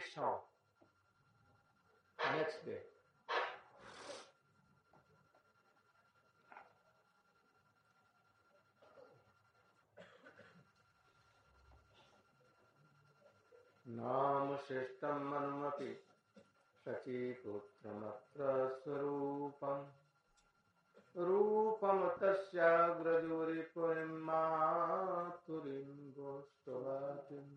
song. Next day. नाम श्रेष्ठं मनुमपि शचीपुत्रमत्र स्वरूपम् रूपं तस्याग्रजोरिपुरीं मातुरीं गोष्ठवाटिं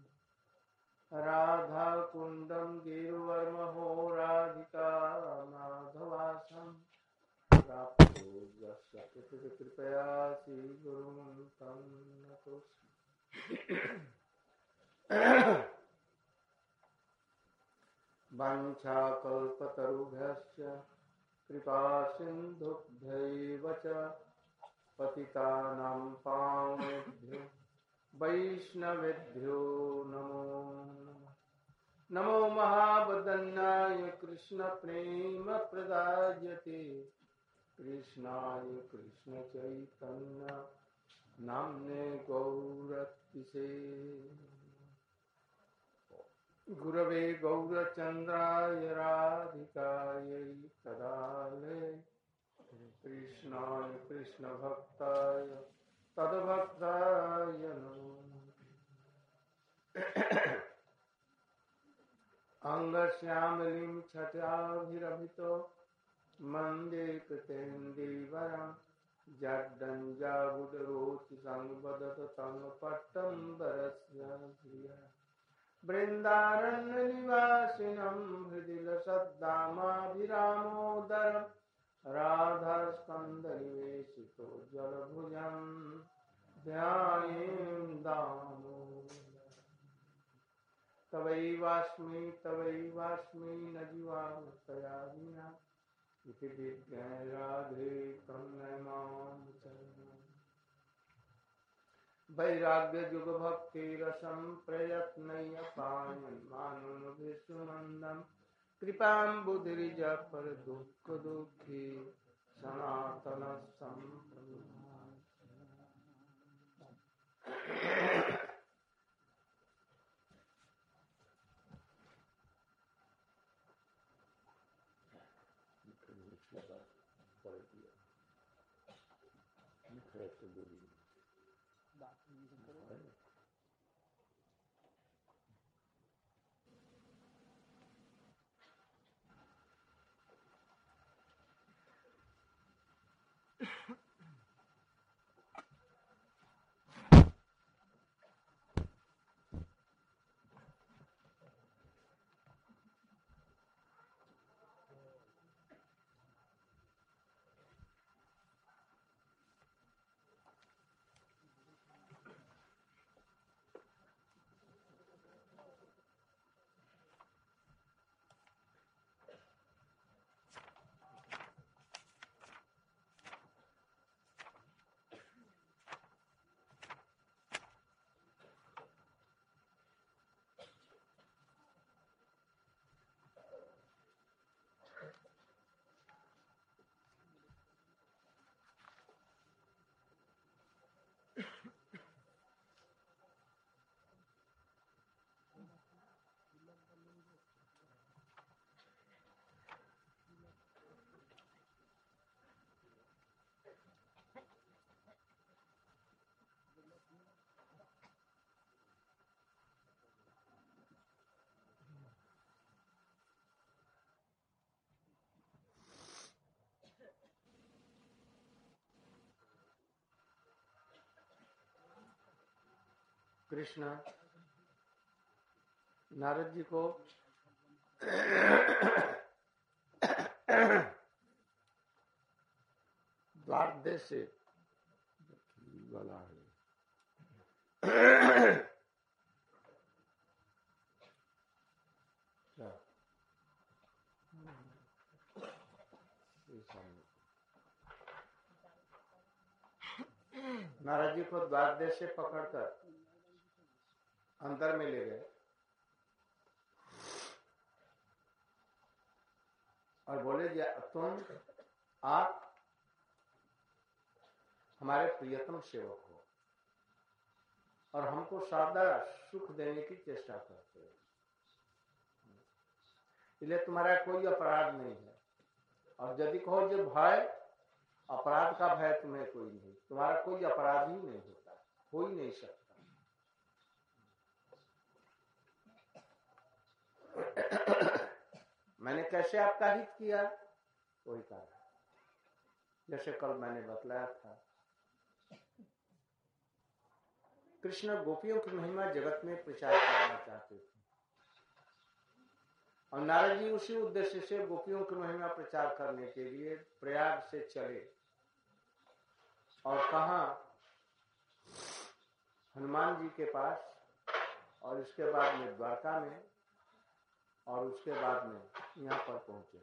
राधाकुण्डं गिरिवर्महो राधिका माधवासं प्राप्तो यस्य कृपया श्रीगुरुं तं नतोऽस्मि। वाञ्छाकल्पतरुभ्यश्च कृपा सिन्धुभ्यैव च पतितानां पावनेभ्यो वैष्णवेभ्यो नमो नमो महावदन्याय कृष्णप्रेमप्रदायते कृष्णाय कृष्णचैतन्य नाम्ने गौरतिसे गुरवे गौरचन्द्राय राधिकायै तदालये कृष्णाय कृष्णभक्ताय तद्भक्ताय नमो अङ्गश्यामलिं छटाभिरभितो मन्दे कृतेन्दीवरं जड्डञ्जाबुडरोचिसंवदत तं पट्टम्बरस्य श्रिया वृन्दारण्यनिवासिनं हृदिलसद्दामाभिरामोदरं राधास्कन्दनिवेशितो जलभुजं ध्यायेन् दामोदरम् तवैवास्मि न जीवामि तया विना इति विज्ञाय राधे करुणयां चरणम् वैराग्य जुग भक्ति रसं प्रयत्नय पायन्मानं विष्णुनन्दं कृपां बुद्धिरिज पर दुःख दुःखी सनातन कृष्ण नारद जी को द्वारदेश से गला है नारद जी को द्वारदेश से पकड़कर अंदर में ले गए और बोले तुम आप हमारे प्रियतम सेवक हो और हमको सदा सुख देने की चेष्टा करते हो। इसलिए तुम्हारा कोई अपराध नहीं है। और यदि कहो जो भय, अपराध का भय तुम्हें कोई नहीं, तुम्हारा कोई अपराध ही नहीं होता, हो ही नहीं सकता। मैंने कैसे आपका हित किया, वही कहा, जैसे कल मैंने बतलाया था। कृष्ण गोपियों की महिमा जगत में प्रचार करना चाहते थे, और नारद जी उसी उद्देश्य से गोपियों की महिमा प्रचार करने के लिए प्रयाग से चले, और कहा, हनुमान जी के पास, और इसके बाद में द्वारका में, और उसके बाद में यहाँ पर पहुंचे।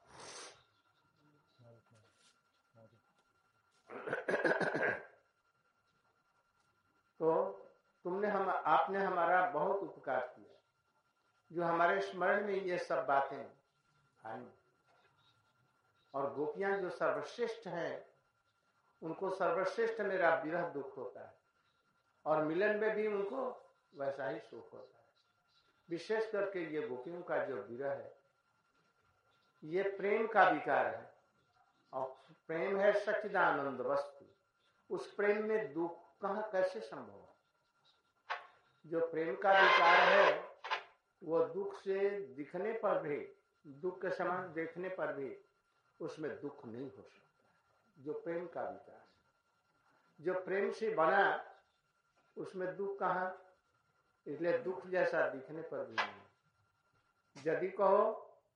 तो आपने हमारा बहुत उपकार किया, जो हमारे स्मरण में ये सब बातें आई। और गोपियां जो सर्वश्रेष्ठ हैं, उनको सर्वश्रेष्ठ मेरा विरह दुख होता है, और मिलन में भी उनको वैसा ही सुख होता है। विशेष करके ये गोपियों का जो विरह है, ये प्रेम का विकार है, और प्रेम है सच्चिदानंद वस्तु। उस प्रेम में दुख कहां कैसे संभव है? जो प्रेम का विकार है, वो दुख से दिखने पर भी, दुख के समान देखने पर भी उसमें दुख नहीं हो सकता। जो प्रेम का विकार है, जो प्रेम से बना, उसमें दुख कहां? इसलिए दुख जैसा दिखने पर भी नहीं। यदि कहो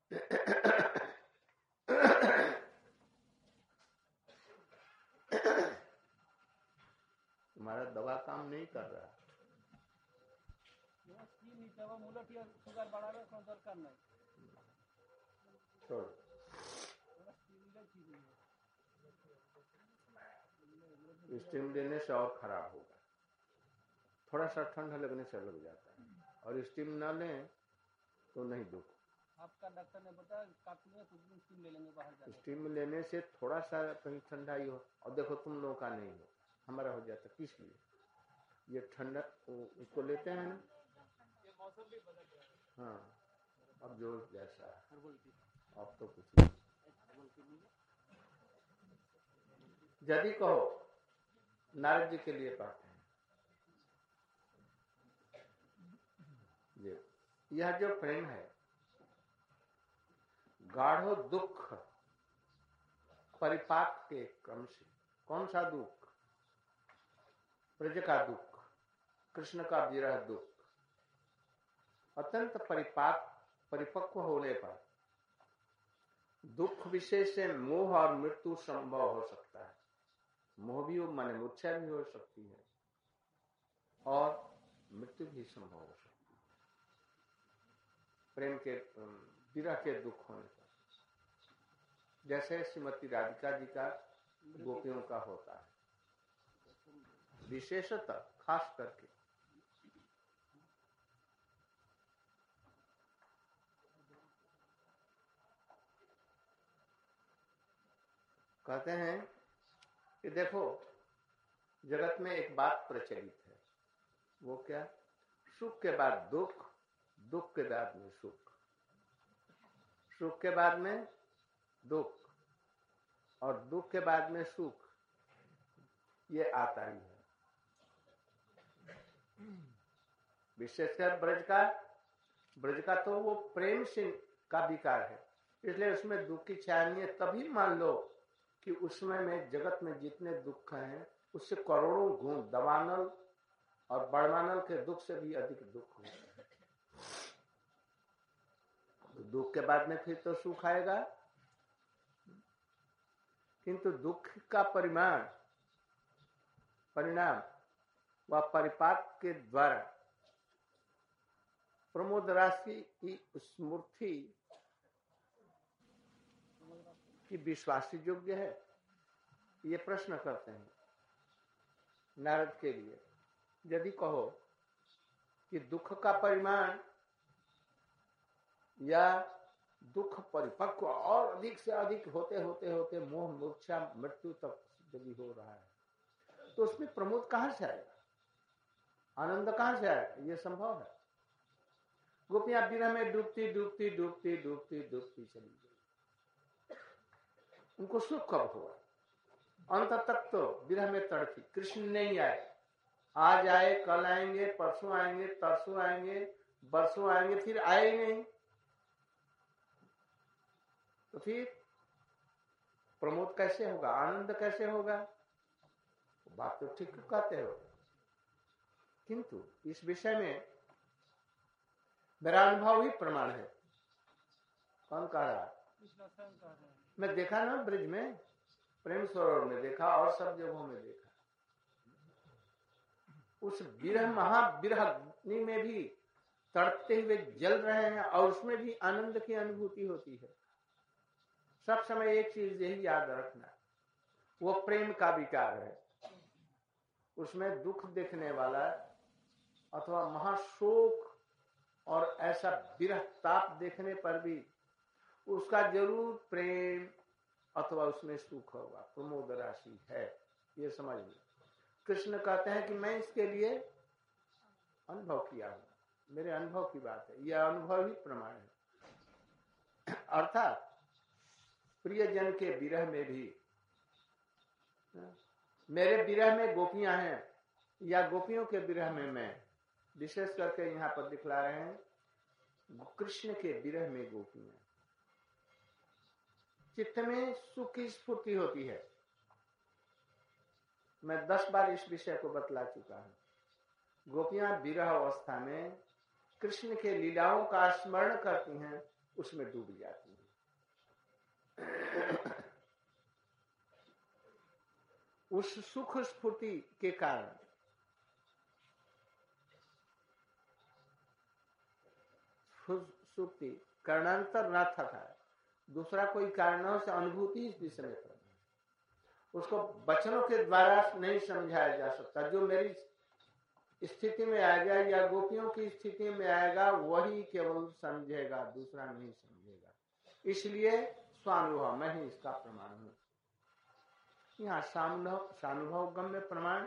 तुम्हारा दवा काम नहीं कर रहा, स्टीम लेने से और खराब होगा। थोड़ा सा ठंडा लगने से लग जाता है, और स्टीम ना लें तो नहीं दुख। आपका डॉक्टर ने बताया काफी है, कुछ दिन स्टीम ले लेंगे बाहर जाके। स्टीम लेने से थोड़ा सा कहीं ठंडा ही हो, और देखो तुम लोगों का नहीं हो, हमारा हो जाता। किस लिए? ये ठंडा इसको लेते हैं ना, ये मौसम भी बदल गया है। हाँ, अब जो जैसा है, अब तो कुछ नहीं। यदि कहो, नारद जी के लिए कहते हैं, यह जो प्रेम है, गाढ़ो दुख परिपाक के क्रम से। कौन सा दुख? ब्रज का दुख, कृष्ण का विरह दुख। अत्यंत परिपक्व होने पर दुख विशेष से मोह और मृत्यु संभव हो सकता है। मोह भी माने मूर्छा भी हो सकती है, और मृत्यु भी संभव हो सकती है प्रेम के विरह के दुख होने पर, जैसे श्रीमती राधिका जी का गोपियों का होता है। विशेषतः खास करके कहते हैं कि देखो, जगत में एक बात प्रचलित है, वो क्या? सुख के बाद दुख, दुख के बाद में सुख, सुख के बाद में दुख, और दुख के बाद में सुख, ये आता ही है। विशेषकर ब्रज का तो वो प्रेम से का विकार है, इसलिए उसमें दुख की छाया। तभी मान लो कि उसमें में जगत में जितने दुख हैं, उससे करोड़ों गुण दवानल और बड़वानल के दुख से भी अधिक दुख होता है। तो दुख के बाद में फिर तो सुख आएगा, किंतु दुख का परिणाम व परिपाक के द्वारा प्रमोद राशि की स्मृति की विश्वास योग्य है? ये प्रश्न करते हैं नारद के लिए। यदि कहो कि दुख का परिमाण या दुख परिपक्व और अधिक से अधिक होते होते होते मोह मूर्छा मृत्यु तक यदि हो रहा है, तो उसमें प्रमोद कहां से आएगा? आनंद कहां से आएगा? ये संभव है? गोपियां विरह में डूबती डूबती डूबती डूबती डूबती चली गई। उनको सुख कब हुआ? अंत तक तो विरह में तड़पी, कृष्ण नहीं आए, आज आए, कल आएंगे, परसों आएंगे, तरसों आएंगे, बरसों आएंगे, फिर आए ही नहीं। तो फिर प्रमोद कैसे होगा, आनंद कैसे होगा? बात तो ठीक कहते हो, किंतु इस विषय में मेरा अनुभव ही प्रमाण है। कौन कह रहा? मैं देखा ना, ब्रिज में, प्रेम सरोवर में देखा और सब जगहों में देखा। उस विरह महाविरह अग्नि में भी तड़पते हुए जल रहे हैं और उसमें भी आनंद की अनुभूति होती है। सब समय एक चीज यही याद रखना, वो प्रेम का विकार है। उसमें दुख देखने वाला अथवा महाशोक और ऐसा विरह ताप देखने पर भी उसका जरूर प्रेम अथवा उसमें सुख होगा, प्रमोद राशि है, ये समझ लो। कृष्ण कहते हैं कि मैं इसके लिए अनुभव किया हूं, मेरे अनुभव की बात है, यह अनुभव ही प्रमाण है। अर्थात प्रियजन के विरह में भी, मेरे विरह में गोपियां हैं या गोपियों के विरह में मैं, विशेष करके यहां पर दिखला रहे हैं कृष्ण के विरह में गोपियां, चित्त में सुख की स्फूर्ति होती है। मैं 10 बार इस विषय को बतला चुका हूं। गोपियां विरह अवस्था में कृष्ण के लीलाओं का स्मरण करती हैं, उसमें डूब जाती हैं। उस सुख स्फूर्ति के कारण सुक्ति कारणांतर न था, दूसरा कोई कारणों से अनुभूति इस विषय में करना, उसको वचनों के द्वारा नहीं समझाया जा सकता। जो मेरी स्थिति में आएगा या गोपियों की स्थिति में आएगा वही केवल समझेगा, दूसरा नहीं समझेगा। इसलिए स्वानुभव, मैं ही इसका प्रमाण हूं। यहाँ सानुभव गम्य प्रमाण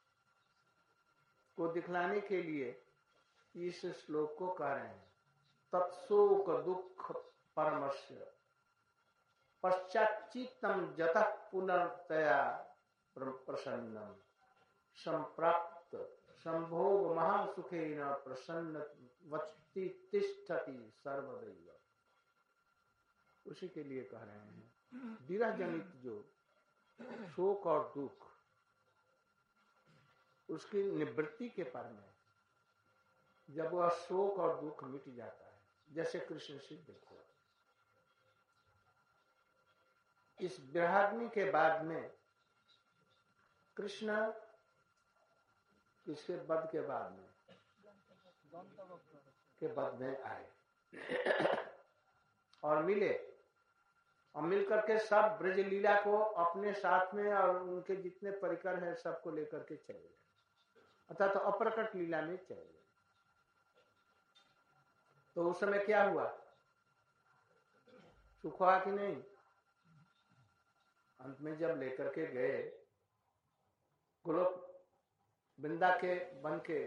को दिखलाने के लिए इस श्लोक को कह रहे हैं। तत्शोक दुख परमस्य पश्चाच्चित्तम जतः पुनर्तया प्रसन्नम संप्राप्त संभोग महासुखेन प्रसन्नवति तिष्ठति सर्वदैव। उसी के लिए कह रहे हैं विरह जनित जो शोक और दुख, उसकी निवृत्ति के पर में जब वह शोक और दुख मिट जाता है, जैसे कृष्ण सिद्ध देखो, इस विरहाग्नि के बाद में कृष्ण किसके वध के बाद में के वध में आए और मिले, और मिलकर के सब ब्रज लीला को अपने साथ में और उनके जितने परिकर हैं सबको लेकर के चले गए, अर्थात तो अप्रकट लीला में चले गए। तो उस समय क्या हुआ? सुख हुआ कि नहीं? अंत में जब लेकर के गए गोलोक वृंदा के बन के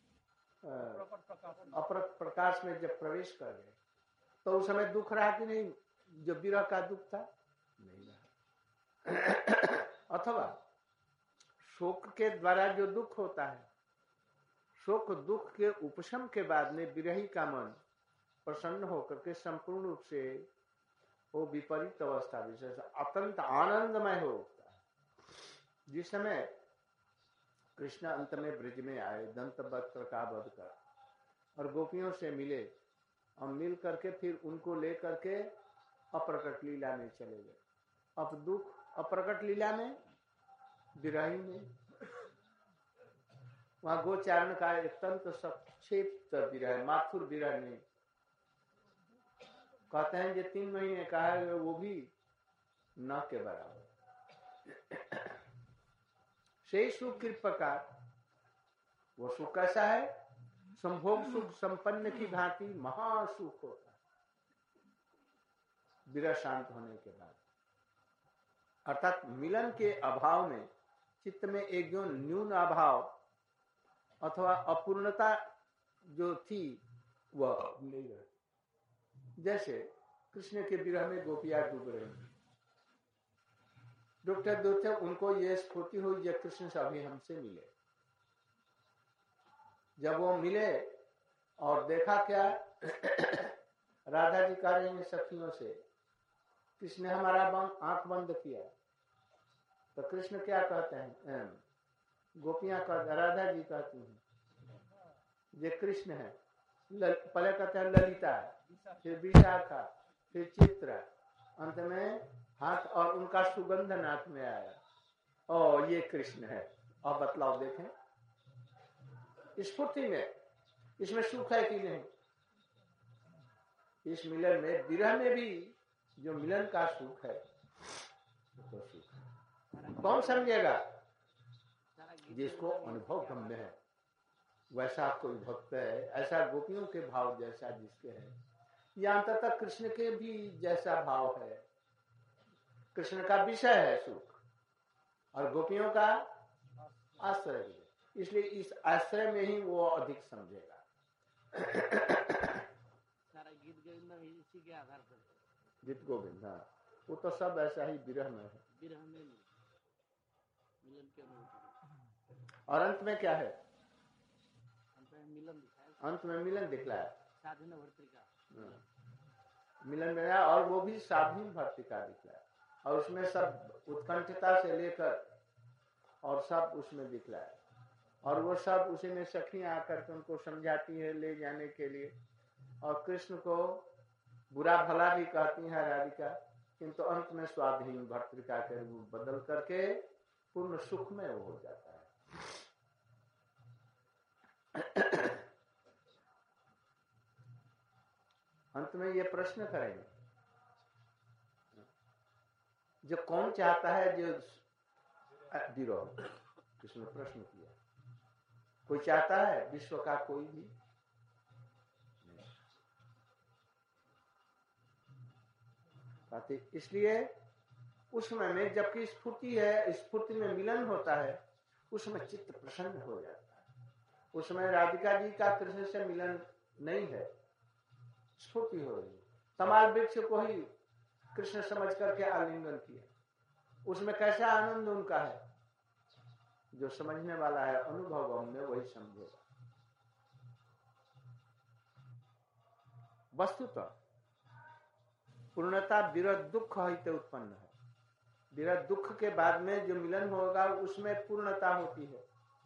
अपरक प्रकाश में जब प्रवेश कर गए तो उस समय दुख रहा कि नहीं? जो विरह का दुख था नहीं रहा। अथवा शोक के द्वारा जो दुख होता है, शोक दुख के उपशम के बाद में विरही का मन प्रसन्न होकर के संपूर्ण रूप से वो विपरीत अवस्था विशेष अत्यंत आनंदमय हो उठता है। जिस समय कृष्ण अंत में ब्रज में आए दंत वक्त्र का वध कर और गोपियों से मिले और मिल करके फिर उनको लेकर के अप्रकट लीला में चले गए। अब दुख अप्रकट लीला में, विरही में, वहां गोचारण का अत्यंत संक्षिप्त विरह, माथुर विरह में कहते हैं जो 3 महीने का है वो भी न के बराबर। से सुख के प्रकार वो सुख कैसा है? संभोग सुख संपन्न की भांति महासुख होता है विरह शांत होने के बाद। अर्थात मिलन के अभाव में चित्त में एक जो न्यून अभाव अथवा अपूर्णता जो थी वह नहीं रहे। जैसे कृष्ण के विरह में गोपियां डूब रही हैं, डूबते डूबते उनको ये स्फूर्ति हुई कि कृष्ण से अभी हमसे मिले। जब वो मिले और देखा क्या, राधा जी कह रही हैं सखियों से, कृष्ण ने हमारा आंख बंद किया। तो कृष्ण क्या कहते हैं, गोपियां कहते, राधा जी कहती हैं ये कृष्ण है। पहले कहते हैं ललिता, फिर विशाखा, फिर चित्रा, अंत में हाथ और उनका सुगंध नाक में आया, और ये कृष्ण है। अब बतलाओ देखें, स्फूर्ति में इसमें सुख है कि नहीं? इस मिलन में, विरह में भी जो मिलन का सुख है, तो सुख है। कौन समझेगा? जिसको अनुभव गम्य है, वैसा कोई भक्त है, ऐसा गोपियों के भाव जैसा जिसके है, या अंततः कृष्ण के भी जैसा भाव है। कृष्ण का विषय है सुख और गोपियों का आश्रय है, इसलिए इस आश्रय में ही वो अधिक समझेगा। सारा गीत गोविंद भी इसी के आधार पर, गीत गोविंद, हाँ, वो तो सब ऐसा ही विरह में है, विरह में मिलन के अनुभूति। और अंत में क्या है? अंत में मिलन दिखाया, अंत में मिलन दिखलाया, साधन भर्तृका मिलन में, और वो भी साधन भर्तृका दिखलाया, और उसमें सब उत्कंठता से लेकर और सब उसमें दिखलाया, और वो सब उसी में सखियां आकर के उनको समझाती है ले जाने के लिए, और कृष्ण को बुरा भला भी कहती है राधिका, किंतु अंत में स्वाधीन भर्तृका के रूप बदल करके पूर्ण सुख में वो हो जाता है। अंत में ये प्रश्न करेंगे, जो कौन चाहता है जो विरोह? कृष्ण ने प्रश्न किया, कोई चाहता है विश्व का कोई भी? नहीं। इसलिए उस समय में जबकि स्फूर्ति है, स्फूर्ति में मिलन होता है, उसमें चित्त प्रसन्न हो जाता है। उसमें राधिका जी का कृष्ण से मिलन नहीं है, स्फूर्ति हो रही है। तमाल वृक्ष को ही कृष्ण समझ करके आलिंगन किया, उसमें कैसा आनंद उनका है? जो समझने वाला है, अनुभव में वही समझेगा। वस्तुतः पूर्णता विरह दुख हिते उत्पन्न है। विरह दुख के बाद में जो मिलन होगा उसमें पूर्णता होती है,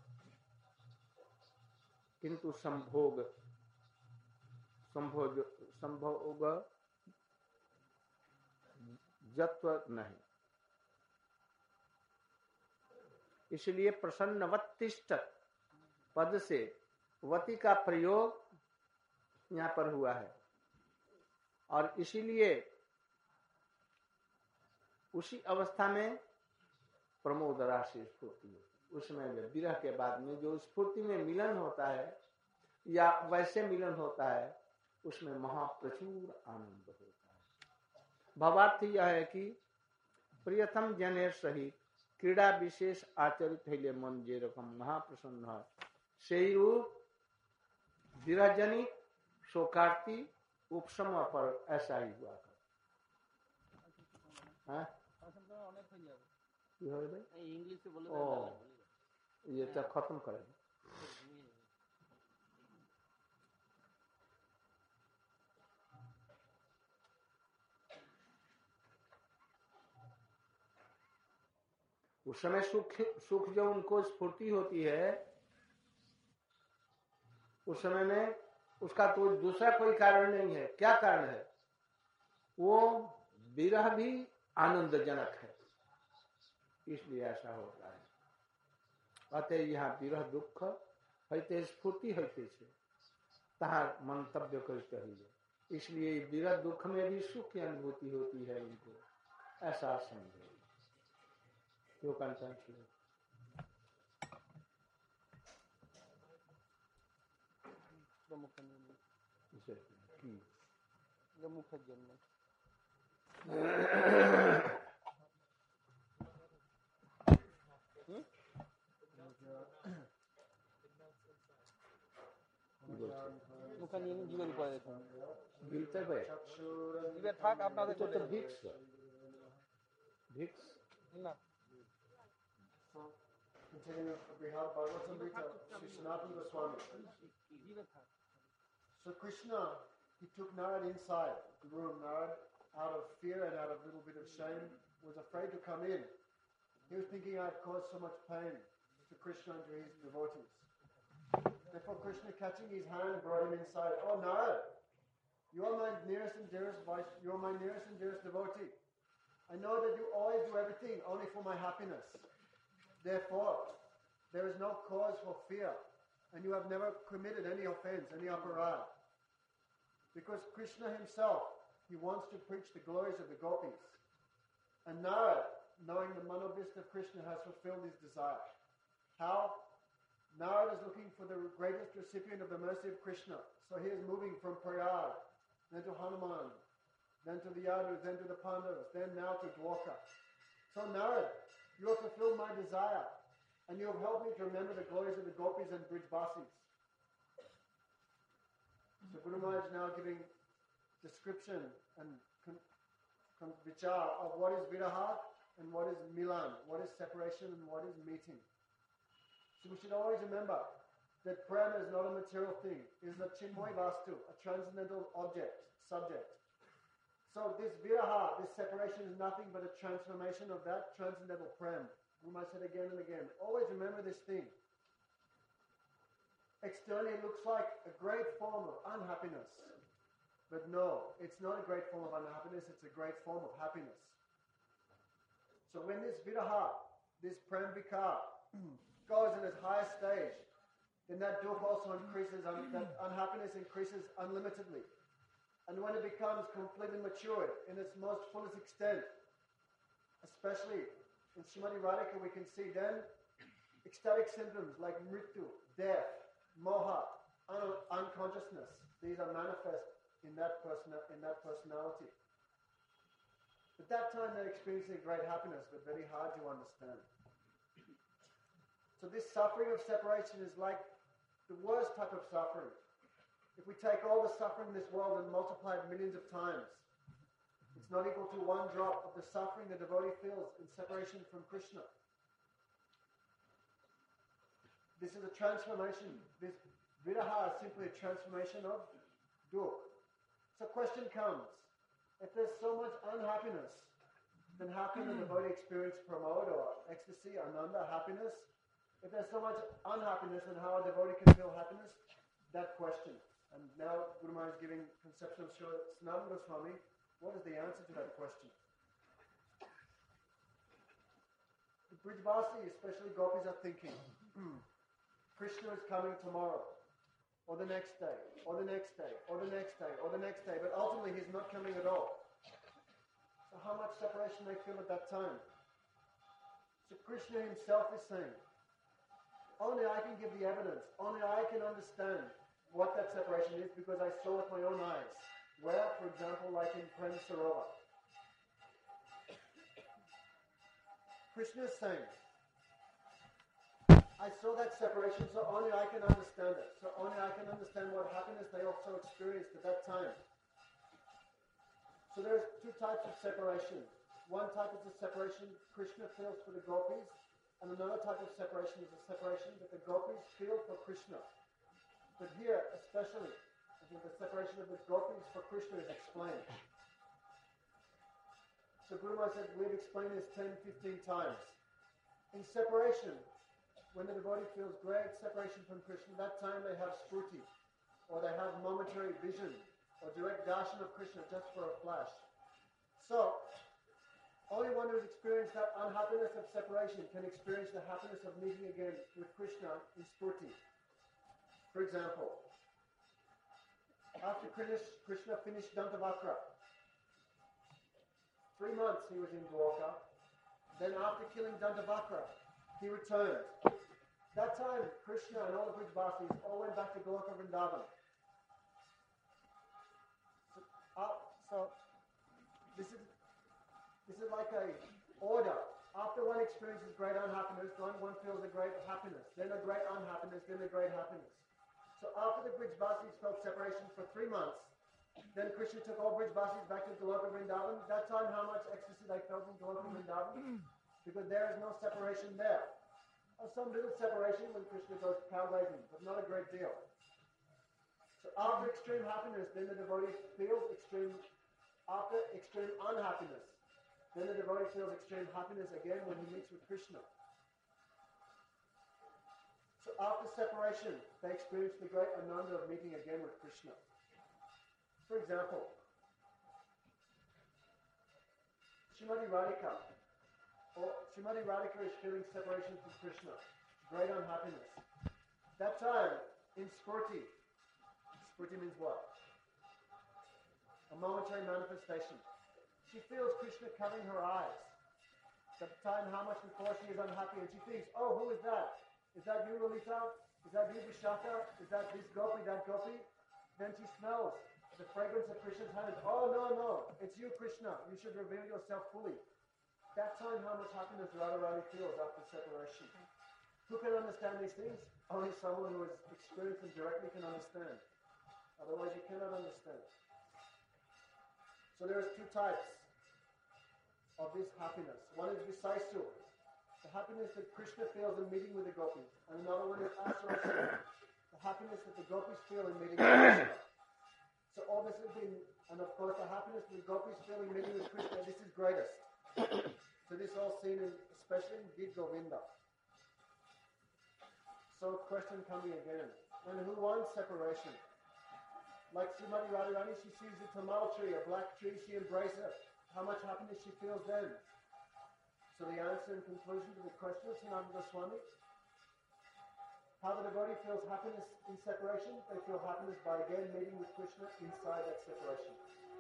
किंतु संभोग जत्व नहीं। इसलिए प्रसन्नवत्तिष्ठत् पद से वति का प्रयोग यहाँ पर हुआ है, और इसीलिए उसी अवस्था में प्रमोद राशि स्फूर्ति है। उसमें विरह के बाद में जो स्फूर्ति में मिलन होता है या वैसे मिलन होता है, उसमें महाप्रचुर आनंद होता है। भावार्थ यह है कि प्रियतम जनेर सहित क्रीड़ा विशेष आचरित है मन जे रकम महाप्रसन्न है, सही रूप विरहजनित शोकार्ती उपशम पर ऐसा ही हुआ था। इंग्लिश से बोले ये तो खत्म करेंगे। उस समय सुख जो उनको स्फूर्ति होती है, उस समय में उसका तो दूसरा कोई कारण नहीं है। क्या कारण है? वो विरह भी आनंदजनक है, इसलिए ऐसा होता है। अतः यहाँ विरह दुख हईते स्फूर्ति हईते से तहाँ मंतव्य करते हुए, इसलिए विरह दुख में भी सुख की अनुभूति होती है उनको, ऐसा समझे। You can translate. দোকান নিয়ে জীবের উপরে দেখুন गिरते हुए জীবের থাক আপনাদের तो চলে যাবে। भिक्स भिक्स না Continuing Bihar Bhagavatamrita, Sri Sanatana Goswami. জীবের থাক So Krishna, he took Narad inside the room. Narad, out of fear and out of a little bit of shame, was afraid to come in. He was thinking, I've caused so much pain to Krishna and to his devotees. Therefore Krishna, catching his hand, brought him inside. Oh Narad, you are my nearest and dearest you are my nearest and dearest devotee. I know that you always do everything only for my happiness. Therefore, there is no cause for fear, and you have never committed any offense, any aparad. Because Krishna himself, he wants to preach the glories of the gopis. And Narad, knowing the manobhist of Krishna, has fulfilled his desire. How? Narad is looking for the greatest recipient of the mercy of Krishna. So he is moving from Prayag, then to Hanuman, then to the Yadus, then to the Pandavas, then now to Dwarka. So Narad, you have fulfilled my desire, and you have helped me to remember the glories of the gopis and Brijbasis. So Guru Maharaj is now giving description and vichar of what is viraha and what is milan, what is separation and what is meeting. So we should always remember that prema is not a material thing. It is a chinmoy vastu, a transcendental object, subject. So this viraha, this separation is nothing but a transformation of that transcendental prem. We might say it again and again. Always remember this thing. Externally it looks like a great form of unhappiness. But no, it's not a great form of unhappiness, it's a great form of happiness. So when this viraha, this prem vikar, goes in its highest stage, then that dukh also increases, that unhappiness increases unlimitedly. And when it becomes completely matured in its most fullest extent, especially in Srimati Radhika, we can see then ecstatic symptoms like mrityu, death, moha, unconsciousness. These are manifest in that personality. At that time, they're experiencing great happiness, but very hard to understand. So this suffering of separation is like the worst type of suffering. If we take all the suffering in this world and multiply it millions of times, it's not equal to one drop of the suffering the devotee feels in separation from Krishna. This is a transformation. This viraha is simply a transformation of dukh. So question comes, if there's so much unhappiness, then how can the devotee experience pramod or ecstasy, ananda, happiness? If there's so much unhappiness, then how a devotee can feel happiness? That question. And now Guru Maharaj is giving conception of Sri Sanatana Goswami. What is the answer to that question? The Brijbasi, especially gopis, are thinking, Krishna is coming tomorrow, or the next day, or the next day, or the next day, or the next day, but ultimately he's not coming at all. So how much separation they feel at that time? So Krishna himself is saying, only I can give the evidence, only I can understand what that separation is because I saw with my own eyes. Where, for example, like in Prem Sarovar. Krishna is saying, I saw that separation, so only I can understand it. So only I can understand what happiness they also experienced at that time. So there's two types of separation. One type is the separation Krishna feels for the gopis, and another type of separation is the separation that the gopis feel for Krishna. But here, especially, I think the separation of the gopis for Krishna is explained. So Guru Maharaj said, we've explained this 10, 15 times. In separation, when the devotee feels great separation from Krishna, that time they have spruti, or they have momentary vision, or direct darshan of Krishna just for a flash. So, only one who has experienced that unhappiness of separation can experience the happiness of meeting again with Krishna in spruti. For example, after Krishna finished Dantavakra, 3 months he was in Dwarka. Then after killing Dantavakra, he returned. That time, Krishna and all the Brijbasis all went back to Golaka Vrindavan. So this is like a order. After one experiences great unhappiness, one feels a great happiness, then a great unhappiness, then a great happiness. So So after the Brijbasis felt separation for 3 months, then Krishna took all Brijbasis back to Goloka Vrindavan. That time, how much ecstasy they felt in Goloka Vrindavan? Because there is no separation there. Some little separation when Krishna goes cow grazing, but not a great deal. So after extreme happiness, then the devotee feels after extreme unhappiness, then the devotee feels extreme happiness again when he meets with Krishna. So after separation, they experience the great ananda of meeting again with Krishna. For example, Srimati Radhika is feeling separation from Krishna, great unhappiness. That time, in Spurti means what? A momentary manifestation. She feels Krishna covering her eyes. At the time, how much before she is unhappy, and she thinks, oh, who is that? Is that you, Lalita? Is that you, Vishaka? Is that this gopi, that gopi? Then she smells the fragrance of Krishna's hands. Oh, no, it's you, Krishna. You should reveal yourself fully. That time, how much happiness Radharani feels after separation. Who can understand these things? Only someone who has experienced them directly can understand. Otherwise, you cannot understand. So there are 2 types of this happiness. One is Visaisu, the happiness that Krishna feels in meeting with the gopis. And another one is Asarasya, the happiness that the gopis feel in meeting with Krishna. So all this has been, and of course the happiness that the gopis feel in meeting with Krishna, this is greatest. So this is all seen especially in Gita Govinda. So question coming again. And who wants separation? Like Srimati Radharani, she sees a tamal tree, a black tree, she embraces it. How much happiness she feels then? So the answer in conclusion to the question of Sanatana Goswami, how the devotee feels happiness in separation, they feel happiness by again meeting with Krishna inside that separation.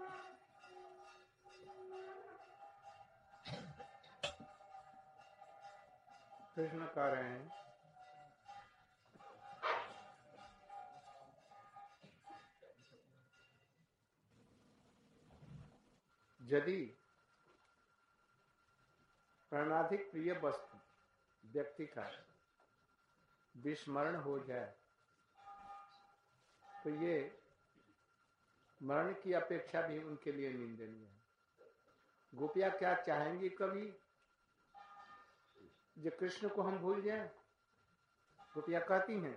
Krishna कह रहे हैं यदि प्राणाधिक प्रिय वस्तु व्यक्ति का विस्मरण हो जाए तो ये मरण की अपेक्षा भी उनके लिए निंदनीय है। गोपियां क्या चाहेंगी कभी जो कृष्ण को हम भूल जाएं? गोपियां कहती हैं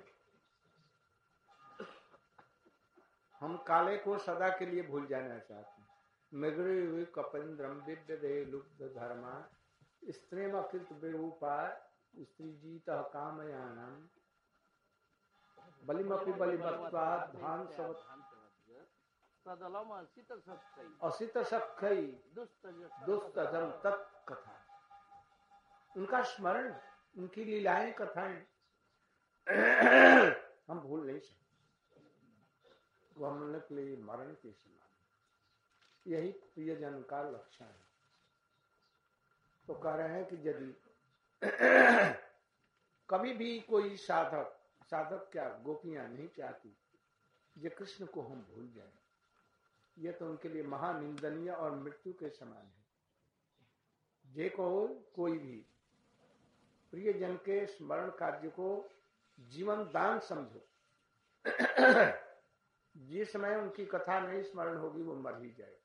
हम काले को सदा के लिए भूल जाना चाहते हैं। मृगृ कपेन्द्रम दिव्य दे लुब्ध धर्मा स्त्रीम अकृत विरूपा स्त्री जीत कामयानम बलिमपि बलिवत्वात् भान सवत् असित सख्यै दुस्तजम तत्कथा। उनका स्मरण, उनकी लीलाएं, कथाएं हम भूल नहीं सकते। वह मन के लिए मरण के समान, यही प्रियजन का लक्षण है। तो कह रहे हैं कि यदि कभी भी कोई साधक क्या गोपियां नहीं चाहती ये कृष्ण को हम भूल जाएं, ये तो उनके लिए महानिंदनीय और मृत्यु के समान है। जे को कोई भी प्रियजन के स्मरण कार्य को जीवन दान समझो, जिस समय उनकी कथा नहीं स्मरण होगी वो मर ही जाएगा।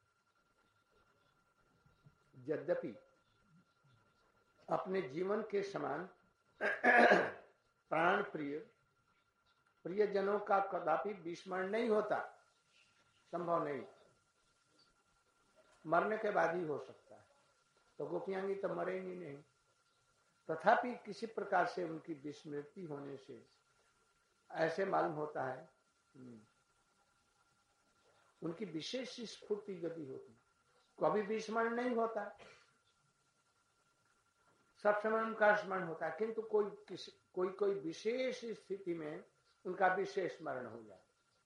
यद्यपि अपने जीवन के समान प्राण प्रियजनों का कदापि विस्मरण नहीं होता, संभव नहीं, मरने के बाद ही हो सकता है। तो गोपियांगी तो मरेंगी नहीं, तथापि किसी प्रकार से उनकी विस्मृति होने से ऐसे मालूम होता है उनकी विशेष स्फूर्ति यदि होती, कभी विस्मरण नहीं होता, सब समय उनका स्मरण होता है, किंतु कोई विशेष स्थिति में उनका विशेष स्मरण हो जाए।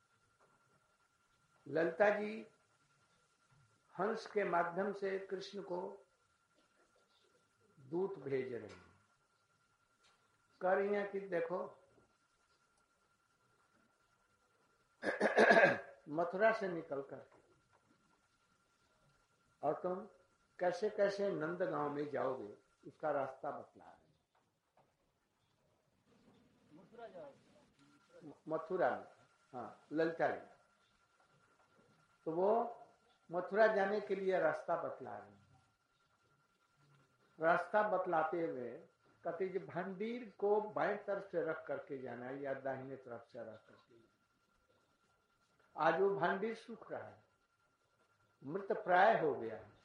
ललिता जी हंस के माध्यम से कृष्ण को दूत भेज रहे हैं, कह रही हैं कि देखो मथुरा से निकलकर और तुम कैसे कैसे नंदगांव में जाओगे उसका रास्ता बतला है। मथुरा में हाँ, ललिता जी। तो वो मथुरा जाने के लिए रास्ता बतला रहे हैं। रास्ता बतलाते हुए कहते कि भंडीर को बाएं तरफ से रख करके जाना है या दाहिने तरफ से रख करके। आज वो भंडीर सूख रहा है, मृत प्राय हो गया है।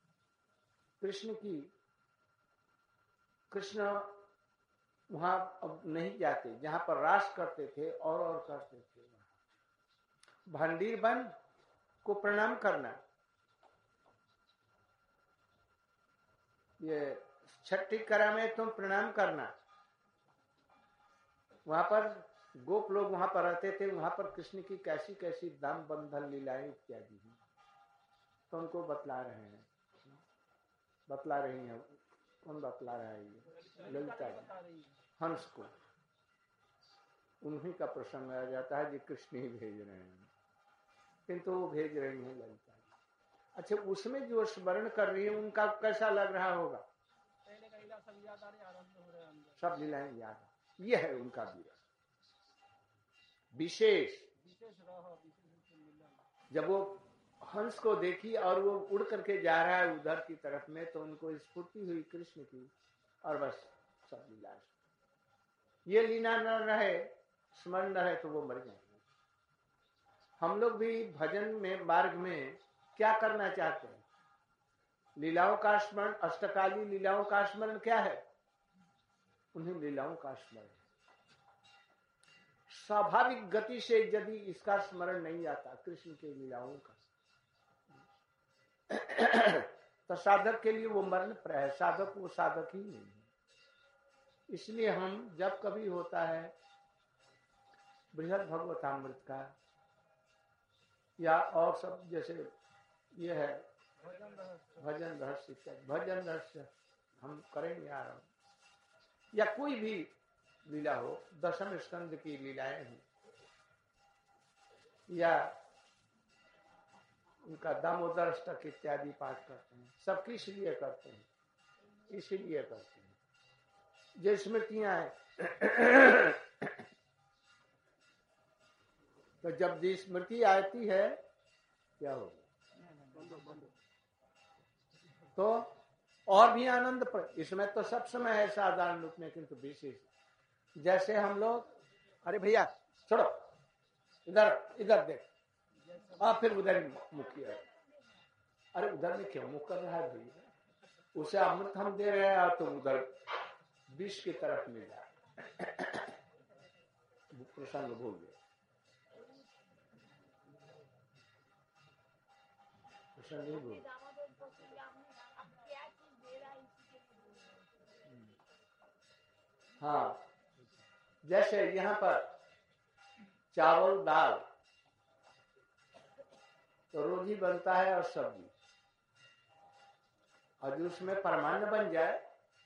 कृष्ण वहां अब नहीं जाते, जहां पर रास करते थे और करते थे। भंडीर बन को प्रणाम करना, ये छठी करा में तुम प्रणाम करना। वहां पर गोप लोग वहां पर रहते थे, वहां पर कृष्ण की कैसी कैसी दाम बंधन लीलाएं इत्यादि हैं, तो उनको बतला रहे हैं, बतला रही हैं। कौन बतला रहा है? ये ललिता जी हंस को। उन्हीं का प्रसंग आ जाता है, जो कृष्ण ही भेज रहे हैं, किंतु वो भेज रही हैं ललिता जी। अच्छा, उसमें जो स्मरण कर रही है उनका कैसा लग रहा होगा? पहले का लीला सब याद आ रही, आनंद हो रहा है, सब लीलाएं याद। ये है उनका विरह विशेष। जब वो हंस को देखी और वो उड़ करके जा रहा है उधर की तरफ में, तो उनको स्फूर्ति हुई कृष्ण की, और बस सब लीला। ये लीला न रहे, स्मरण न रहे, तो वो मर जाएंगे। हम लोग भी भजन में, मार्ग में क्या करना चाहते हैं? लीलाओं का स्मरण, अष्टकाली लीलाओं का स्मरण क्या है? उन्हीं लीलाओं का स्मरण। स्वाभाविक गति से यदि इसका स्मरण नहीं आता, कृष्ण के लीलाओं का, तो साधक के लिए वो मरण प्राय है। साधक वो साधक ही नहीं है। इसलिए हम जब कभी होता है बृहद भगवतामृत का या और सब, जैसे ये है भजन रहस्य इत्यादि, भजन रहस्य हम करेंगे यार, या कोई भी लीला हो, दशम स्कंद की लीलाएं हैं, या उनका दामोदर अष्टक इत्यादि पाठ करते हैं, सब किस लिए करते हैं? इसीलिए करते हैं जो स्मृतियां हैं। तो जब भी स्मृति आती है क्या होगा? तो और भी आनंद पर, इसमें तो सब समय है साधारण रूप में, किंतु विशेष जैसे हम लोग, अरे भैया छोड़ो, इधर इधर देख, फिर उधर मुखिया, अरे उधर में क्यों मुख कर रहा है भैया? उसे अमृत हम दे रहे हैं, तो उधर विष की तरफ ले जा। प्रसंग भूल गए, प्रसंग नहीं भूल। हाँ, जैसे यहाँ पर चावल दाल तो रोज ही बनता है, और सब्जी, और जो उसमें परमान्न बन जाए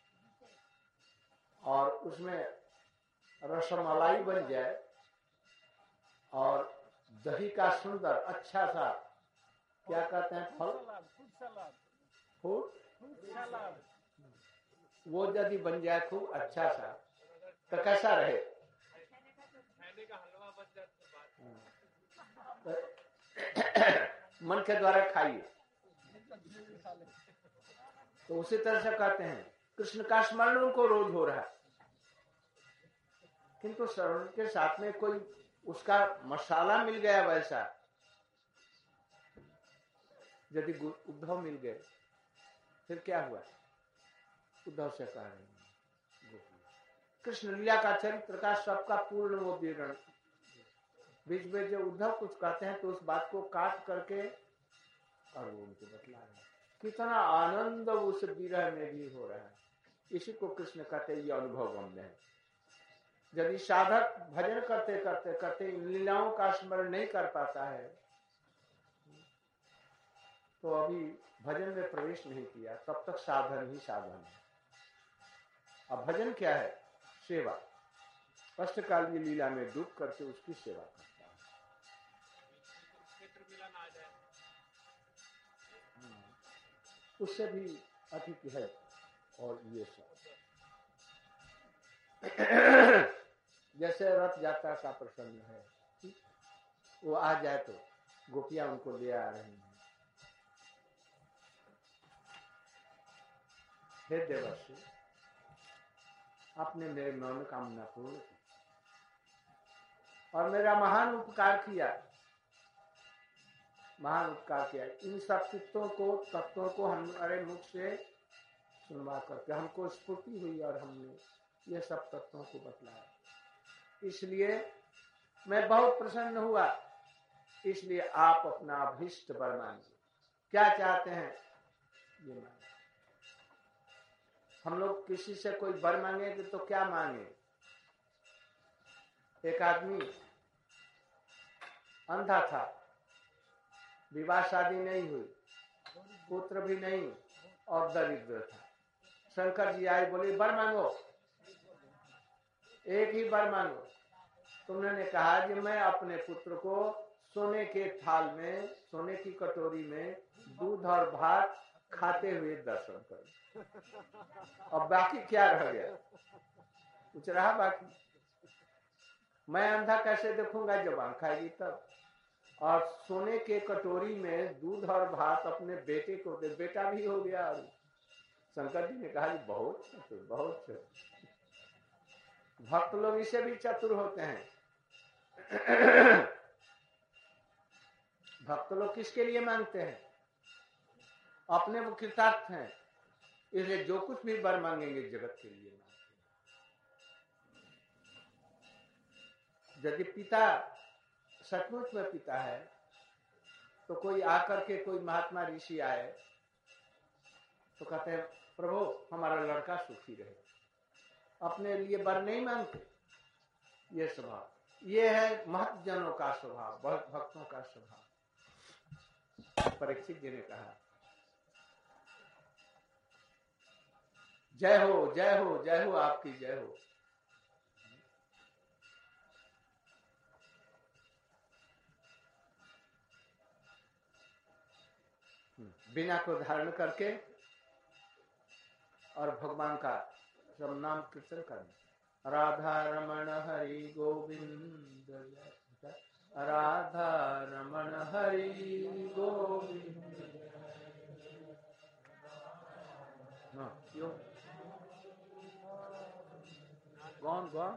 और उसमें रसमलाई बन जाए और दही का सुंदर अच्छा सा, क्या कहते हैं, फल, फ्रूट, वो यदि बन जाए खूब अच्छा सा, तो कैसा रहे? मन के द्वारा खाइए। तो उसी तरह से कहते हैं कृष्ण का स्मरण उनको रोज हो रहा है, किंतु शरण के साथ में कोई उसका मसाला मिल गया वैसा, यदि उद्धव मिल गए, फिर क्या हुआ? उद्धव से कह रहे हैं कृष्ण लीला का चरित्र का सबका पूर्ण वो विवरण, बीच में जो उद्धव कुछ कहते हैं तो उस बात को काट करके और वो उनको बतला रहे हैं। कितना आनंद उस विरह में भी हो रहा है, इसी को कृष्ण कहते हैं ये अनुभव गम्य है। यदि साधक भजन करते करते करते इन लीलाओं का स्मरण नहीं कर पाता है, तो अभी भजन में प्रवेश नहीं किया, तब तक साधन ही साधन है। अब भजन क्या है? सेवा। अष्टकालीय लीला में डूब करके उसकी सेवा करता है। उससे भी अधिक है। और ये सब जैसे रथ यात्रा का प्रसंग है, वो आ जाए तो गोपियां उनको ले आ रही हैं। हे देवर्षि, आपने मेरे मनोकामना पूर्ण की और मेरा महान उपकार किया, महान उपकार किया। इन सब तत्वों को हमारे मुख से सुनवा करके हमको स्फूर्ति हुई और हमने ये सब तत्वों को बतलाया। इसलिए मैं बहुत प्रसन्न हुआ। इसलिए आप अपना अभीष्ट वर मांगिए, क्या चाहते हैं ये मांगे। हम लोग किसी से कोई वर मांगेंगे तो क्या मांगे? एक आदमी अंधा था, विवाह शादी नहीं हुई, पुत्र भी नहीं और दरिद्र था। शंकर जी आए, बोले वर मांगो, एक ही वर मांगो। तुमने कहा कि मैं अपने पुत्र को सोने के थाल में, सोने की कटोरी में दूध और भात खाते हुए दर्शन करूं। अब बाकी क्या रह गया? कुछ रहा बाकी? मैं अंधा कैसे देखूंगा? जब आंख आएगी तब। और सोने के कटोरी में दूध और भात अपने बेटे को दे, बेटा भी हो गया। और शंकर जी ने कहा जी बहुत चतुर, बहुत चतुर। भक्त लोग इससे भी चतुर होते हैं। भक्त लोग किसके लिए मांगते हैं? अपने वो कृतार्थ हैं, इसलिए जो कुछ भी वर मांगेंगे जगत के लिए मांगते हैं। यदि पिता सचमुच में पिता है तो कोई आकर के, कोई महात्मा ऋषि आए तो कहते हैं प्रभु हमारा लड़का सुखी रहे, अपने लिए वर नहीं मांगते। ये स्वभाव, ये है महत जनों का स्वभाव, भक्तों का स्वभाव। परीक्षित जी ने कहा जय हो जय हो जय हो, आपकी जय हो। बिना को धारण करके और भगवान का सब नाम कीर्तन करना। राधा रमण हरि गोविंद, राधा रमण हरि गोविंद। क्यों कौन कौन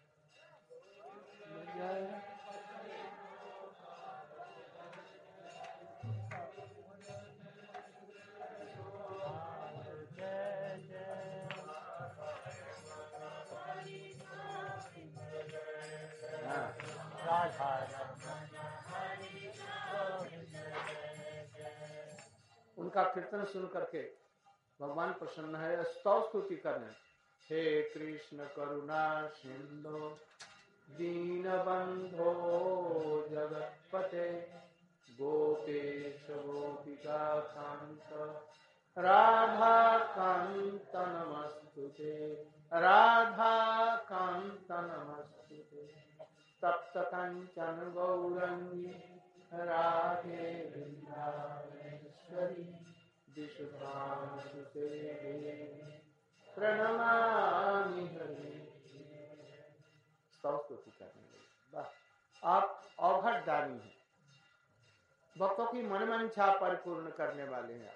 उनका कीर्तन सुन करके भगवान प्रसन्न है। स्तव स्तुति करने, हे कृष्ण करुणा सिंधु दीनबंधो जगतपते गोपेश गोपिका कांत राधा कांत नमस्तुते, राधा कांत नमस्तुते। तप्त कंचन गौरंगी राधे वृंदावनेश्वरी विशुद्धांशुते प्रणमामि हरि। स्तुति करने लगे। बस आप अवघट दानी हैं, भक्तों की मनमंशा परिपूर्ण करने वाले हैं आप।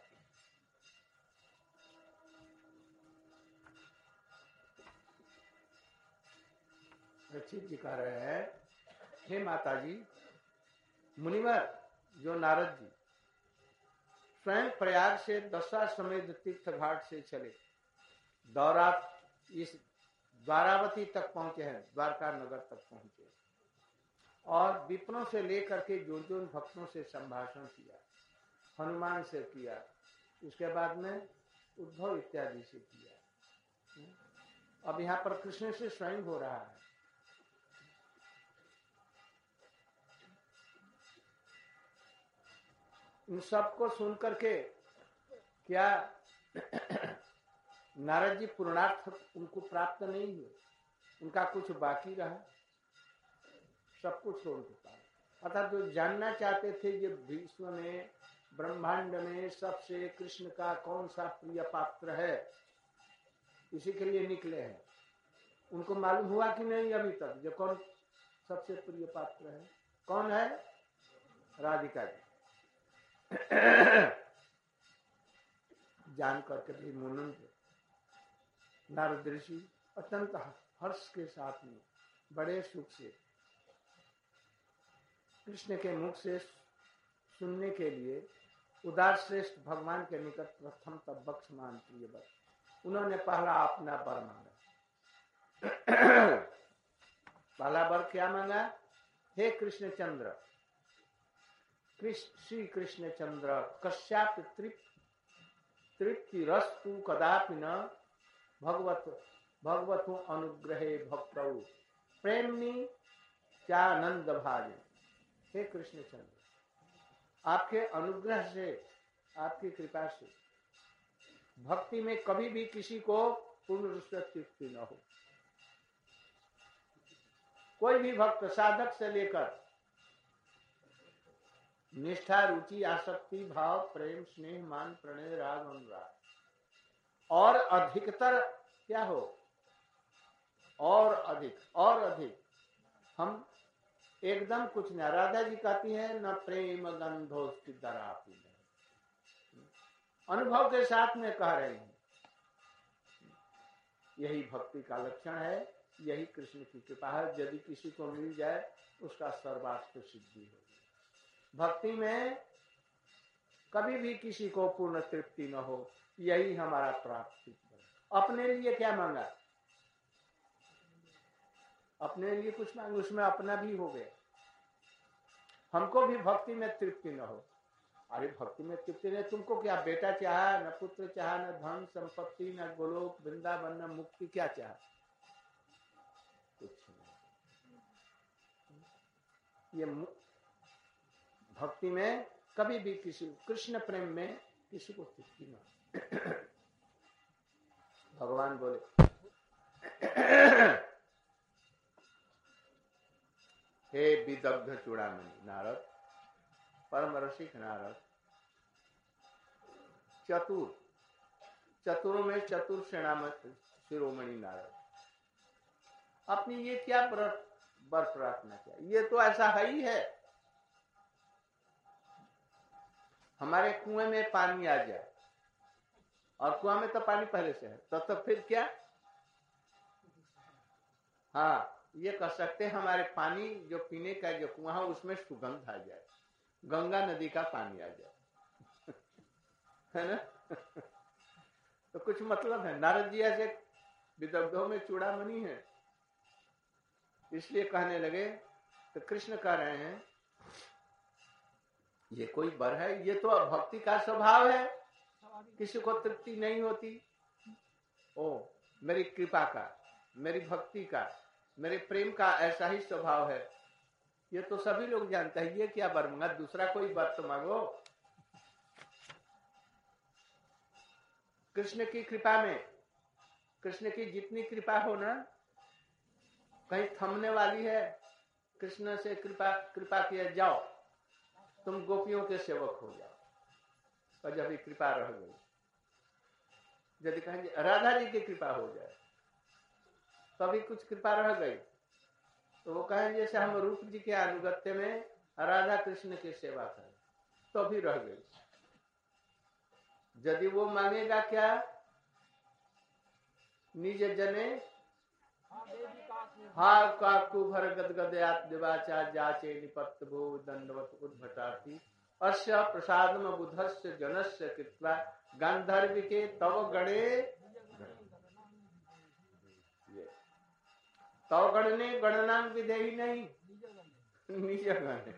रक्षित जी कह रहे हैं, हे माता जी, मुनिवर जो नारद जी स्वयं प्रयाग से दशाश्वमेध तीर्थ घाट से चले, दौरा इस द्वारावती तक पहुंचे हैं, द्वारका नगर तक पहुंचे और विप्रों से लेकर के जो भक्तों से संभाषण किया, हनुमान से किया, उसके बाद में उद्धव इत्यादि से किया। अब यहाँ पर कृष्ण से स्वयं हो रहा है। इन सबको सुन करके क्या नारद जी पूर्णार्थ उनको प्राप्त नहीं हुए? उनका कुछ बाकी रहा? सब कुछ छोड़ चुका है। अर्थात जो जानना चाहते थे ये विश्व में, ब्रह्मांड में सबसे कृष्ण का कौन सा प्रिय पात्र है, इसी के लिए निकले हैं। उनको मालूम हुआ कि नहीं अभी तक जो कौन सबसे प्रिय पात्र है? कौन है? राधिका जी जान करके भी मुनंद नारद ऋषि अत्यंत हर्ष के साथ में बड़े सुख से कृष्ण के मुख से सुनने के लिए उदार श्रेष्ठ भगवान के निकट प्रथम तब समान प्रिय वर, उन्होंने पहला अपना वर मांगा। पहला वर क्या मांगा? हे कृष्ण चंद्र, श्री कृष्ण चंद्र, कश्याप तृप्ति रस्तु कदापि न भगवतो अनुग्रहे भक्तौ प्रेमनी चानंद भाजे। हे कृष्ण चंद्र, आपके अनुग्रह से, आपकी कृपा से भक्ति में कभी भी किसी को पूर्ण रूप से तृप्ति न हो। कोई भी भक्त साधक से लेकर निष्ठा, रुचि, आसक्ति, भाव, प्रेम, स्नेह, मान, प्रणय, राग, अनुराग और अधिकतर क्या हो, और अधिक हम एकदम कुछ न। राधा जी कहती है न प्रेम गंधोस्ति दरापी, अनुभव के साथ में कह रहे हैं। यही भक्ति का लक्षण है, यही कृष्ण की कृपा है। यदि किसी को मिल जाए उसका सर्वार्थ सिद्धि होगी। भक्ति में कभी भी किसी को पूर्ण तृप्ति न हो, यही हमारा प्राप्ति। अपने लिए क्या मांगा? अपने लिए कुछ मांगे, उसमें अपना भी हो गया। हमको भी भक्ति में तृप्ति न हो। अरे भक्ति में तृप्ति नहीं, तुमको क्या बेटा चाहा, न पुत्र चाहा, न धन संपत्ति, न गोलोक वृंदावन, न मुक्ति, क्या चाहा? कुछ नहीं। ये भक्ति में कभी भी किसी, कृष्ण प्रेम में किसी को तृप्ति न। भगवान बोले हे विदग्ध चूड़ामणि नारद, परम रसिक नारद, चतुरों में चतुर शिरोमणि नारद, अपनी ये क्या वर प्रार्थना किया? ये तो ऐसा है ही है, हमारे कुएं में पानी आ जाए, और कुआं में तो पानी पहले से है, तो फिर क्या? हाँ, ये कह सकते हैं हमारे पानी जो पीने का जो कुआं है उसमें सुगंध आ जाए, गंगा नदी का पानी आ जाए है ना? तो कुछ मतलब है। नारद जी ऐसे विदग्धों में चूड़ामणि है, इसलिए कहने लगे। तो कृष्ण कह रहे हैं ये कोई वर है? ये तो भक्ति का स्वभाव है, किसी को तृप्ति नहीं होती। ओ मेरी कृपा का, मेरी भक्ति का, मेरे प्रेम का ऐसा ही स्वभाव है। ये तो सभी लोग जानते हैं। ये क्या वर मांगा? दूसरा कोई वर तो मांगो। कृष्ण की कृपा में, कृष्ण की जितनी कृपा हो ना, कहीं थमने वाली है? कृष्ण से कृपा किया, जाओ तुम गोपियों के सेवक हो जाओ, और जब कृपा रह गई, यदि कहेंगे राधा जी की कृपा हो जाए, तभी कुछ कृपा रह गई, तो वो कहें जैसे हम रूप जी के अनुगत्य में राधा कृष्ण की सेवा करें, तो भी रह गई। यदि वो मांगेगा क्या? निज जने हार काकु भर गदगदयात दिवाचा जाचे निपत्त भो दंडवत उद्भटार्थी अस्य प्रसादम बुधस्य जनस्य कृत्वा गांधर्व के तव गणे, तव गणने गणनांग विधेयी नहीं, निज गणे।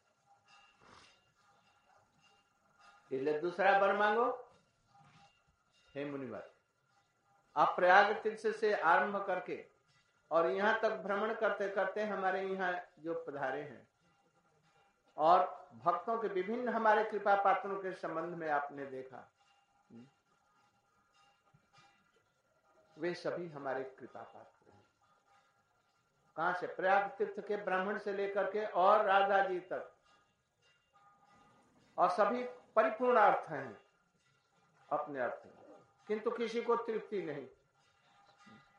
इसलिए दूसरा वर मांगो। हे मुनिवर, आप प्रयाग तीर्थ से आरंभ करके और यहाँ तक भ्रमण करते करते हमारे यहाँ जो पधारे हैं, और भक्तों के विभिन्न हमारे कृपा पात्रों के संबंध में आपने देखा, वे सभी हमारे कृपा पात्र हैं। कहां से? प्रयाग तीर्थ के ब्राह्मण से लेकर के और राधा जी तक, और सभी परिपूर्ण अर्थ हैं अपने अर्थ में, किंतु किसी को तृप्ति नहीं।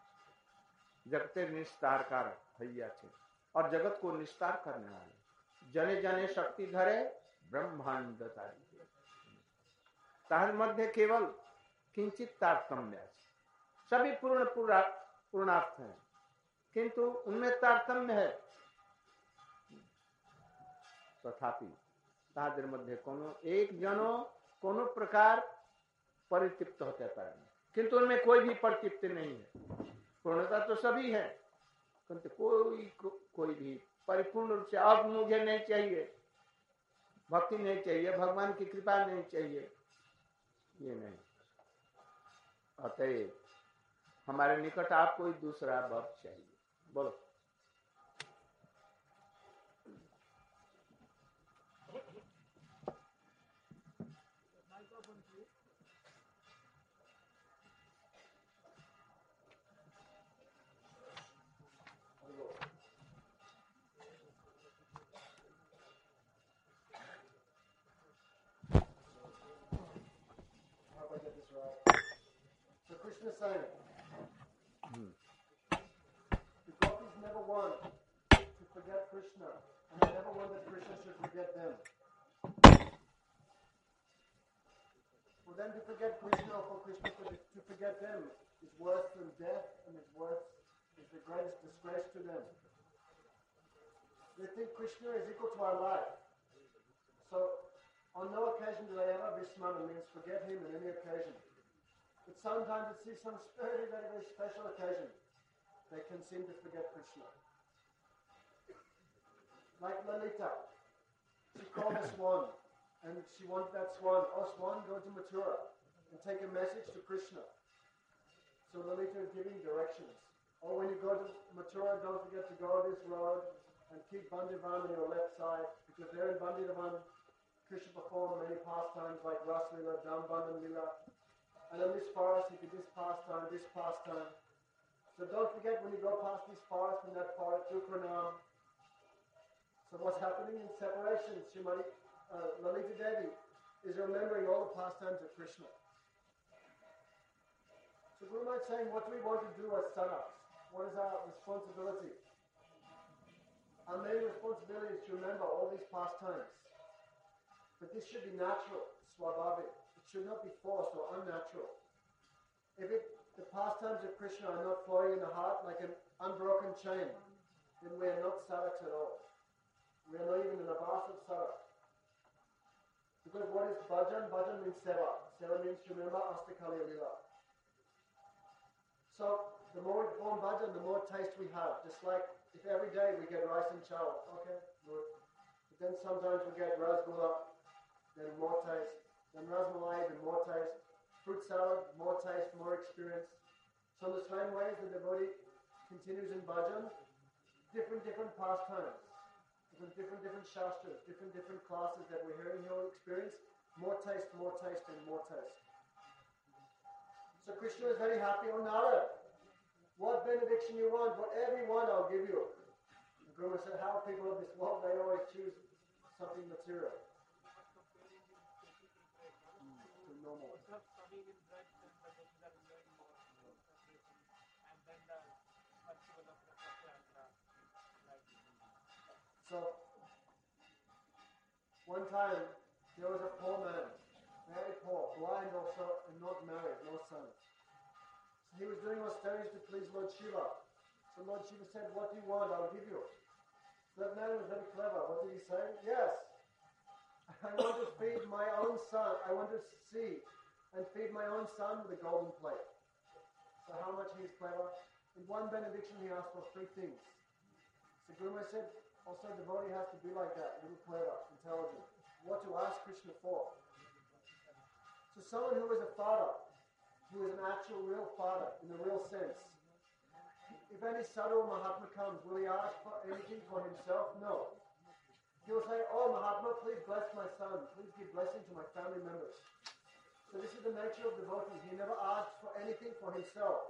जगते निस्तारकार भैया थे, और जगत को निस्तार करने वाले, जने जने शक्ति धरे ब्रह्मांड तारी ताहर मध्य केवल किंचित तारतम्य है। सभी पूर्णार्थ हैं किंतु उनमें तारतम्य है। तथापि ताहाদের मध्य कोनो एक जनो कोनो प्रकार परितृप्त होते पारे किंतु उनमें कोई भी परितृप्ति नहीं है। पूर्णता तो सभी है किंतु कोई भी परिपूर्ण रूप से अब मुझे नहीं चाहिए, भक्ति नहीं चाहिए, भगवान की कृपा नहीं चाहिए, ये नहीं। अतएव हमारे निकट आप कोई दूसरा वर चाहिए। बोलो। Krishna saying, the gopis never want to forget Krishna, and they never want that Krishna should forget them. For them to forget Krishna or for Krishna to forget them is worse than death, and is the greatest disgrace to them. They think Krishna is equal to our life. So, on no occasion do they ever vismana, means forget him on any occasion. But sometimes it sees some very, very, very special occasion, they can seem to forget Krishna. Like Lalita, she called a swan, and she wanted that swan, oh swan, go to Mathura and take a message to Krishna. So Lalita is giving directions. Oh, when you go to Mathura, don't forget to go this road and keep Bandivan on your left side, because there in Bandivan, Krishna performed many pastimes like Ras Lila, Damban and Lila. And in this forest, he did this pastime, this pastime. So don't forget when you go past this forest and that forest, do pranam. So what's happening in separation? Lalita Devi is remembering all the pastimes of Krishna. So Guru Maharaj is saying, what do we want to do as sadhaks? What is our responsibility? Our main responsibility is to remember all these pastimes. But this should be natural, swabhavik. It should not be forced or unnatural. If the pastimes of Krishna are not flowing in the heart like an unbroken chain, then we are not sadhaks at all. We are not even in a vast of sadhak. Because what is bhajan? Bhajan means seva. Seva means to remember Astakali Lila. So the more we perform bhajan, the more taste we have. Just like if every day we get rice and chawal, okay, good. But then sometimes we get rasgulla, then more taste. Then rasmalai, then more taste. Fruit salad, more taste, more experience. So in the same way as the devotee continues in bhajan, different pastimes, different shastras, different classes that we're hearing here experience, more taste, and more taste. So Krishna is very happy. Oh Narad, what benediction you want, whatever you want, I'll give you. And Guru said, how people of this world, they always choose something material. Normal. So, one time there was a poor man, very poor, blind also, and not married, no sons. So he was doing austerities to please Lord Shiva. So Lord Shiva said, what do you want? I'll give you. So that man was very clever. What did he say? Yes. I want to feed my own son. I want to see and feed my own son with a golden plate. So how much he is clever? In one benediction he asked for 3 things. So Guru Maharaj said, also devotee has to be like that, a little clever, intelligent. What to ask Krishna for. So someone who is a father, who is an actual real father, in the real sense. If any sadhu or Mahatma comes, will he ask for anything for himself? No. He will say, oh Mahatma, please bless my son. Please give blessing to my family members. So this is the nature of devotee. He never asks for anything for himself.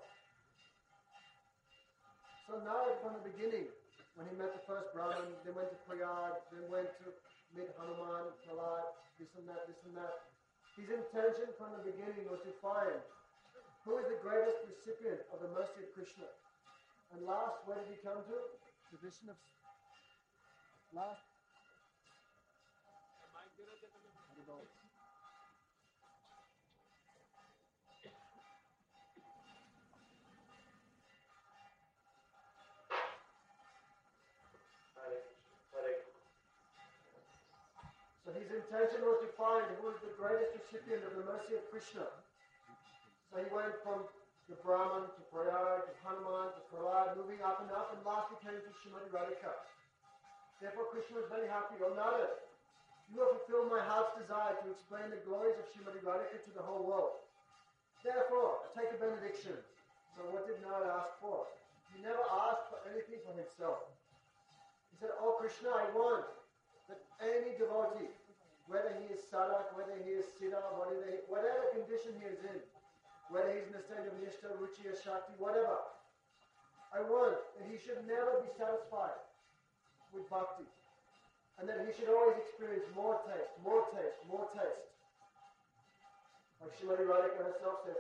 So now from the beginning, when he met the first Brahmin, then went to Prayag, then went to meet Hanuman, Prahlad, this and that. His intention from the beginning was to find who is the greatest recipient of the mercy of Krishna. And last, where did he come to? The vision of last. his intention was to find who was the greatest recipient of the mercy of Krishna. So he went from the Brahman to Prayag to Hanuman to Prahlad, moving up, and lastly came to Srimati Radhika. Therefore Krishna was very happy. O Narad, you have fulfilled my heart's desire to explain the glories of Srimati Radhika to the whole world. Therefore, take a benediction. So what did Narad ask for? He never asked for anything for himself. He said, Oh Krishna, I want that any devotee, whether he is sadhak, whether he is siddha, whatever condition he is in, whether he's in a state of nishta, ruchi, or shakti, whatever, I want that he should never be satisfied with bhakti. And that he should always experience more taste, more taste, more taste. Like Srimati Radhika herself says,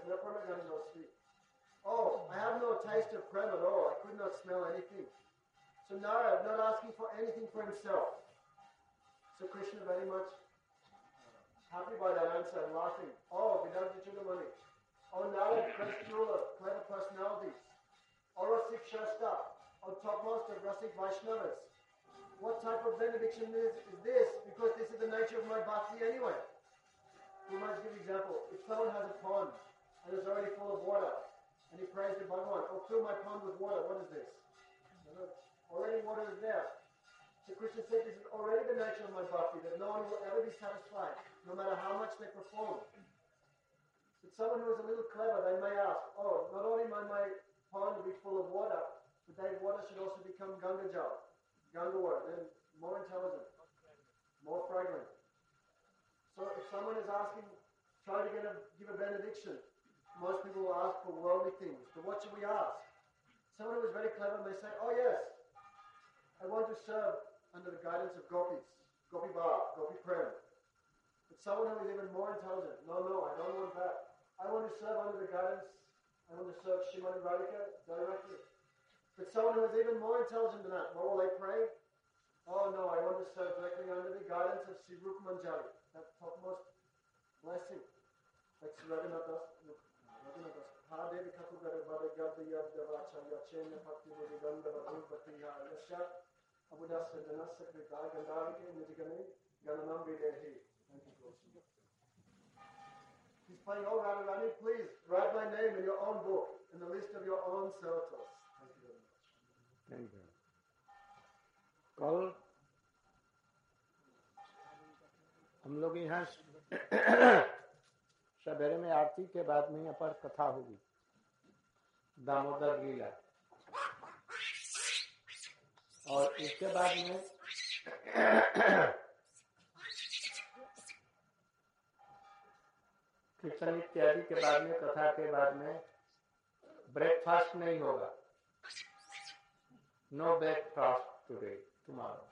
oh, I have no taste of prem at all. I could not smell anything. So Narad, not asking for anything for himself. So Krishna very much happy by that answer and laughing. Oh, Vedanta Chudamani. Oh, Narad, best ruler, clever personalities. Oh, Rasik Shasta. Oh, topmost of Rasik Vaishnavas. What type of benediction is this? Because this is the nature of my bhakti anyway. We might give example. If someone has a pond and is already full of water, and he prays to Bhagavan, oh, fill my pond with water, what is this? Already water is there. So Krishna said this is already the nature of my bhakti, that no one will ever be satisfied, no matter how much they perform. But someone who is a little clever, they may ask, oh, not only might my pond be full of water, but that water should also become Ganga Jal, Ganga water, then more intelligent, more fragrant. So if someone is asking, trying to give a benediction, most people will ask for worldly things. But what should we ask? Someone who is very clever may say, oh yes, I want to serve under the guidance of gopis, gopi bhav, gopi prem. But someone who is even more intelligent, no, I don't want that. I want to serve under the guidance, I want to serve Srimati Radhika directly. But someone who is even more intelligent than that, what will they pray? Oh no, I want to serve directly under the guidance of Sri Rupa Manjari, that topmost blessing. Like Sri Raghunath Das. Hadevi Kakugara Bhadagabda Yabdavacha Yachena Bhakti Vedaganda Bhadupatiha Yasha Abudasa Janasa Krita Gandavike Nitigane Gananam Videhi. Thank you, Krishna. He's playing, oh Radharani, please write my name in your own book, in the list of your own servitors. Thank you very much. Thank you. कल हम लोग यहाँ सवेरे में आरती के बाद में यहाँ पर कथा होगी दामोदर लीला और इसके बाद में कीर्तन इत्यादि के बाद में कथा के बाद में ब्रेकफास्ट नहीं होगा no breakfast today tomorrow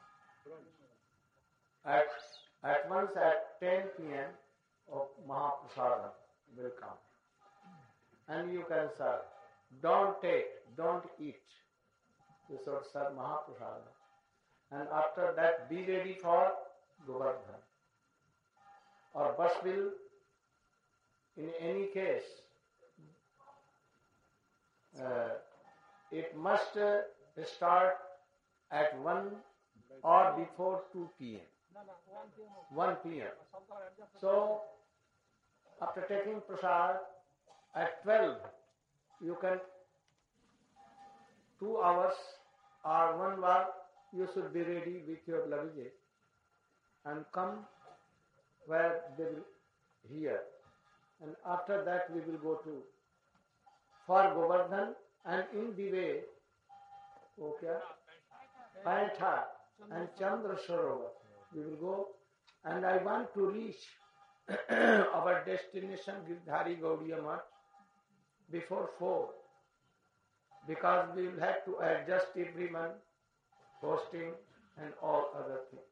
at once at 10 p.m. of Mahaprasada will come and you can serve. Don't eat. You should serve Mahaprasada and after that be ready for Govardhan or bus will in any case it must start at 1 or before 2 p.m. 1 p.m. So, after taking prasad, at 12, you can 2 hours or 1 hour, you should be ready with your luggage and come where they will hear. And after that, we will go to for Govardhan and in the way, okay, Paintha and Chandra Sarovar. We will go and I want to reach our destination Girdhari Gaudiya Math before 4 because we will have to adjust every month, hosting and all other things.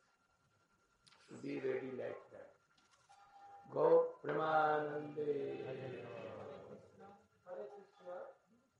So be ready like that. Go Premanande.